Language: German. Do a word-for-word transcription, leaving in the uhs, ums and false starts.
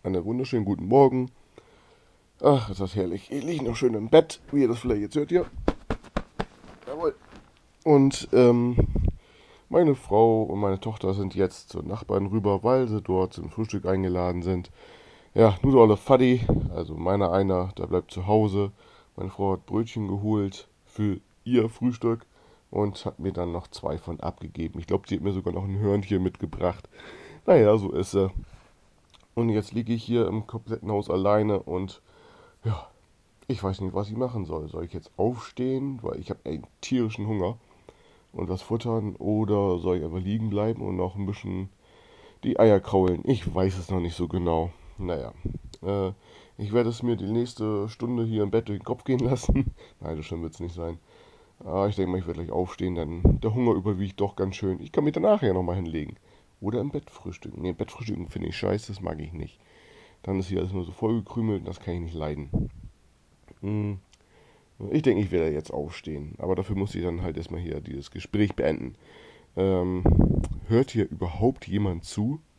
einen wunderschönen guten Morgen. Ach, ist das herrlich. Ich liege noch schön im Bett, wie ihr das vielleicht jetzt hört hier. Jawohl. Und ähm, meine Frau und meine Tochter sind jetzt zur Nachbarn rüber, weil sie dort zum Frühstück eingeladen sind. Ja, nur so alle Faddy. Also meiner einer, der bleibt zu Hause. Meine Frau hat Brötchen geholt für ihr Frühstück und hat mir dann noch zwei von abgegeben. Ich glaube, sie hat mir sogar noch ein Hörnchen mitgebracht. Naja, so ist sie. Und jetzt liege ich hier im kompletten Haus alleine und ja, ich weiß nicht, was ich machen soll. Soll ich jetzt aufstehen, weil ich habe einen tierischen Hunger und was futtern, oder soll ich einfach liegen bleiben und noch ein bisschen die Eier kraulen? Ich weiß es noch nicht so genau. Naja, äh, ich werde es mir die nächste Stunde hier im Bett durch den Kopf gehen lassen. Nein, so schlimm wird es nicht sein. Aber ich denke mal, ich werde gleich aufstehen, denn der Hunger überwiegt doch ganz schön. Ich kann mich danach ja nochmal hinlegen. Oder im Bett frühstücken. Ne, im Bett frühstücken finde ich scheiße, das mag ich nicht. Dann ist hier alles nur so vollgekrümelt und das kann ich nicht leiden. Hm. Ich denke, ich werde jetzt aufstehen. Aber dafür muss ich dann halt erstmal hier dieses Gespräch beenden. Ähm, hört hier überhaupt jemand zu?